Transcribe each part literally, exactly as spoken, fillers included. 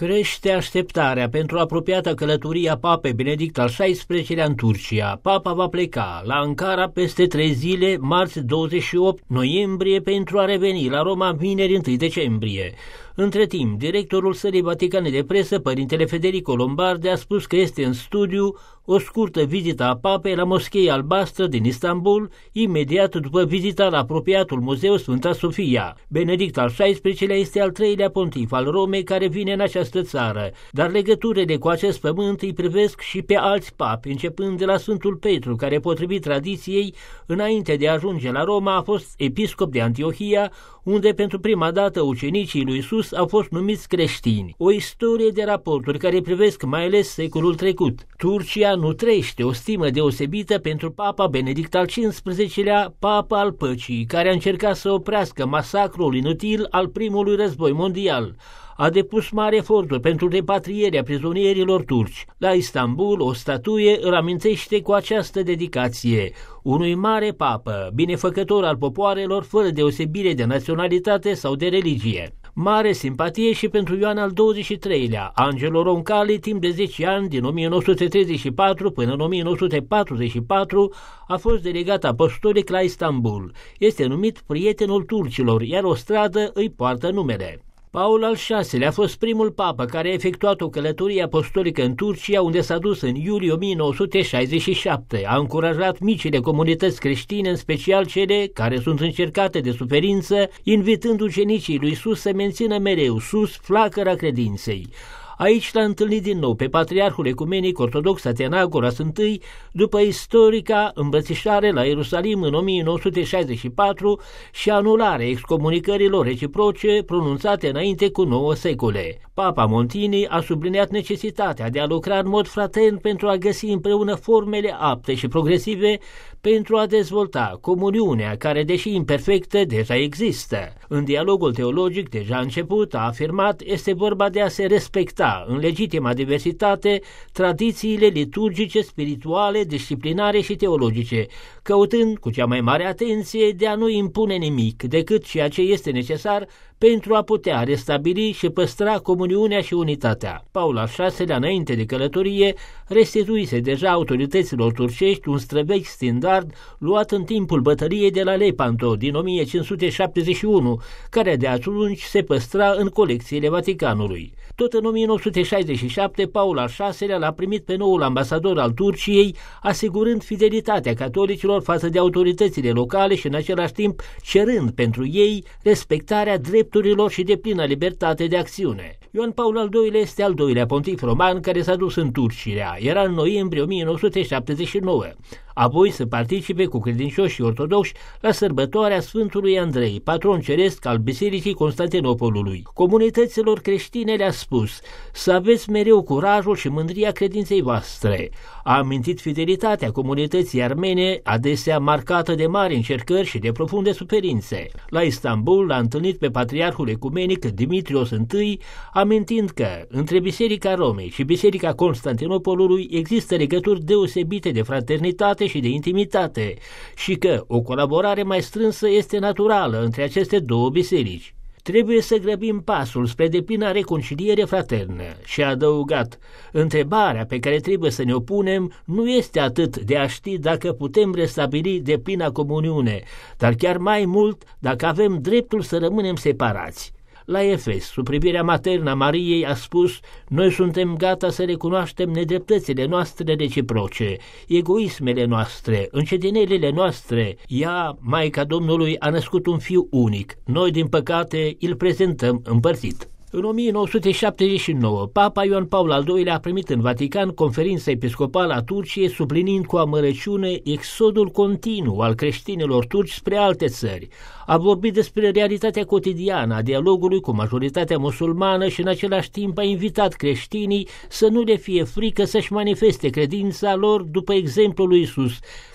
Crește așteptarea pentru apropiata călătorie a Papei Benedict al șaisprezecelea în Turcia. Papa va pleca la Ankara peste trei zile, marți douăzeci și opt noiembrie, pentru a reveni la Roma vineri întâi decembrie. Între timp, directorul Sălii Vaticane de Presă, părintele Federico Lombardi, a spus că este în studiu o scurtă vizită a Papei la Moscheea Albastră din Istanbul, imediat după vizita la apropiatul Muzeu Sfânta Sofia. Benedict al șaisprezecelea este al treilea pontif al Romei care vine în această țară, dar legăturile cu acest pământ îi privesc și pe alți papi, începând de la Sfântul Petru, care, potrivit tradiției, înainte de a ajunge la Roma, a fost episcop de Antiohia, unde pentru prima dată ucenicii lui Iisus au fost numiți creștini. O istorie de raporturi care privesc mai ales secolul trecut. Turcia nutrește o stimă deosebită pentru Papa Benedict al cincisprezecelea, Papa al Păcii, care a încercat să oprească masacrul inutil al primului război mondial. A depus mari eforturi pentru repatrierea prizonierilor turci. La Istanbul, o statuie îl amintește cu această dedicație: unui mare papă, binefăcător al popoarelor, fără deosebire de naționalitate sau de religie. Mare simpatie și pentru Ioan al douăzeci și treilea, Angelo Roncalli, timp de zece ani, din o mie nouă sute treizeci și patru până în o mie nouă sute patruzeci și patru, a fost delegat apostolic la Istanbul. Este numit prietenul turcilor, iar o stradă îi poartă numele. Paul al șaselea a fost primul papă care a efectuat o călătorie apostolică în Turcia, unde s-a dus în iulie o mie nouă sute șaizeci și șapte. A încurajat micile comunități creștine, în special cele care sunt încercate de suferință, invitând ucenicii lui Iisus să mențină mereu sus flacăra credinței. Aici l-a întâlnit din nou pe patriarhul ecumenic ortodox Atenagoras I, după istorica îmbrățișare la Ierusalim în o mie nouă sute șaizeci și patru și anularea excomunicărilor reciproce pronunțate înainte cu nouă secole. Papa Montini a subliniat necesitatea de a lucra în mod fratern pentru a găsi împreună formele apte și progresive pentru a dezvolta comuniunea care, deși imperfectă, deja există. În dialogul teologic deja început, a afirmat, este vorba de a se respecta în legitima diversitate tradițiile liturgice, spirituale, disciplinare și teologice, căutând cu cea mai mare atenție de a nu impune nimic decât ceea ce este necesar pentru a putea restabili și păstra comuniunea și unitatea. Paul al șaselea, înainte de călătorie, restituise deja autorităților turcești un străvechi standard luat în timpul bătăliei de la Lepanto din o mie cinci sute șaptezeci și unu, care de atunci se păstra în colecțiile Vaticanului. Tot în o mie nouă sute șaizeci și șapte, Paul al șaselea l-a primit pe noul ambasador al Turciei, asigurând fidelitatea catolicilor față de autoritățile locale și în același timp cerând pentru ei respectarea drepturilor și deplină libertate de acțiune. Ioan Paul al doilea este al doilea pontif roman care s-a dus în Turcia. Era în noiembrie o mie nouă sute șaptezeci și nouă. Apoi să participe cu credincioșii ortodoxi la sărbătoarea Sfântului Andrei, patron ceresc al Bisericii Constantinopolului. Comunităților creștine le-a spus să aveți mereu curajul și mândria credinței voastre. A amintit fidelitatea comunității armene, adesea marcată de mari încercări și de profunde suferințe. La Istanbul l-a întâlnit pe patriarhul ecumenic Dimitrios I, amintind că între Biserica Romei și Biserica Constantinopolului există legături deosebite de fraternitate și de intimitate și că o colaborare mai strânsă este naturală între aceste două biserici. Trebuie să grăbim pasul spre deplină reconciliere fraternă și a adăugat, întrebarea pe care trebuie să ne opunem nu este atât de a ști dacă putem restabili deplina comuniune, dar chiar mai mult dacă avem dreptul să rămânem separați. La Efes, sub privirea maternă a Mariei, a spus: noi suntem gata să recunoaștem nedreptățile noastre reciproce, egoismele noastre, încetinelile noastre. Ea, Maica Domnului, a născut un fiu unic. Noi, din păcate, îl prezentăm împărțit. În o mie nouă sute șaptezeci și nouă, Papa Ioan Paul al doilea a primit în Vatican conferința episcopală a Turciei, subliniind cu amărăciune exodul continuu al creștinilor turci spre alte țări. A vorbit despre realitatea cotidiană a dialogului cu majoritatea musulmană și în același timp a invitat creștinii să nu le fie frică să-și manifeste credința lor după exemplul lui Iisus,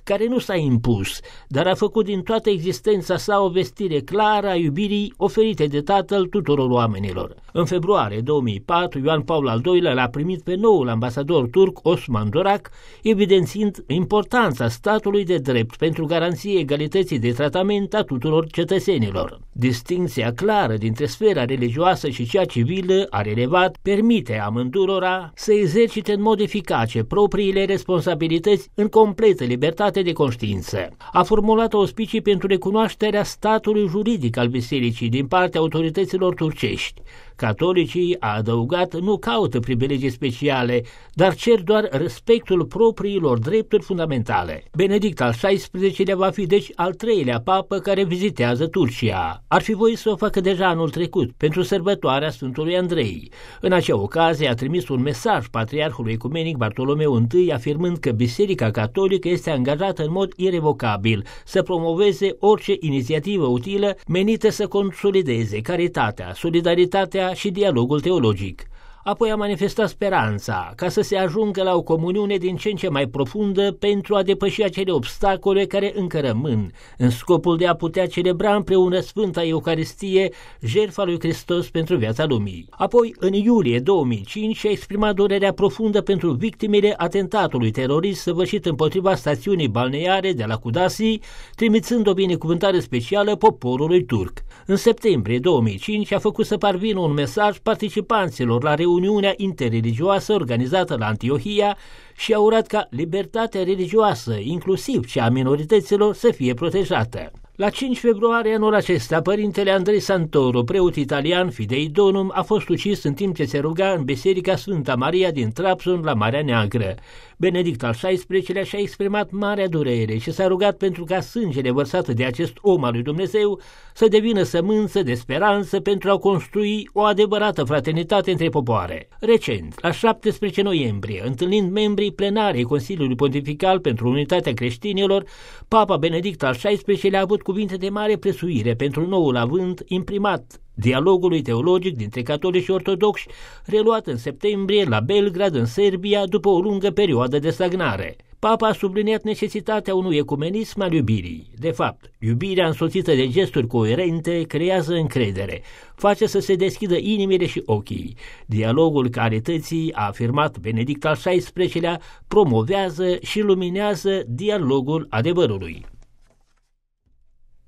care nu s-a impus, dar a făcut din toată existența sa o vestire clară a iubirii oferite de Tatăl tuturor oamenilor. În februarie două mii patru, Ioan Paul al doilea l-a primit pe noul ambasador turc Osman Dorak, evidențiind importanța statului de drept pentru garanție egalității de tratament a tuturor cetățenilor. Distincția clară dintre sfera religioasă și cea civilă a relevat permite amândurora să exercite în mod eficace propriile responsabilități în completă libertate de conștiință. A formulat auspicii pentru recunoașterea statului juridic al bisericii din partea autorităților turcești. Catolicii, a adăugat, nu caută privilegii speciale, dar cer doar respectul propriilor drepturi fundamentale. Benedict al șaisprezecelea va fi deci al treilea papă care vizitează Turcia. Ar fi voit să o facă deja anul trecut, pentru sărbătoarea Sfântului Andrei. În acea ocazie a trimis un mesaj patriarhului ecumenic Bartolomeu I, afirmând că Biserica Catolică este angajată în mod irevocabil să promoveze orice inițiativă utilă menită să consolideze caritatea, solidaritatea și dialogul teologic. Apoi a manifestat speranța ca să se ajungă la o comuniune din ce în ce mai profundă pentru a depăși acele obstacole care încă rămân, în scopul de a putea celebra împreună Sfânta Eucaristie, jertfa lui Hristos pentru viața lumii. Apoi, în iulie două mii cinci, a exprimat durerea profundă pentru victimele atentatului terorist săvârșit împotriva stațiunii balneare de la Kudasi, trimițând o binecuvântare specială poporului turc. În septembrie două mii cinci a făcut să parvină un mesaj participanților la reuniunea interreligioasă organizată la Antiohia și a urat ca libertatea religioasă, inclusiv cea a minorităților, să fie protejată. La cinci februarie anul acesta, părintele Andrei Santoro, preot italian Fidei Donum, a fost ucis în timp ce se ruga în Biserica Sfânta Maria din Trabzon la Marea Neagră. Benedict al șaisprezecelea și-a exprimat marea durere și s-a rugat pentru ca sângele vărsat de acest om al lui Dumnezeu să devină sămânță de speranță pentru a construi o adevărată fraternitate între popoare. Recent, la șaptesprezece noiembrie, întâlnind membrii plenarei Consiliului Pontifical pentru Unitatea Creștinilor, Papa Benedict al șaisprezecelea a avut cuvinte de mare prețuire pentru noul avânt imprimat dialogului teologic dintre catolici și ortodoxi, reluat în septembrie la Belgrad, în Serbia, după o lungă perioadă de stagnare. Papa a subliniat necesitatea unui ecumenism al iubirii. De fapt, iubirea însoțită de gesturi coerente creează încredere, face să se deschidă inimile și ochii. Dialogul carității, a afirmat Benedict al șaisprezecelea, promovează și luminează dialogul adevărului.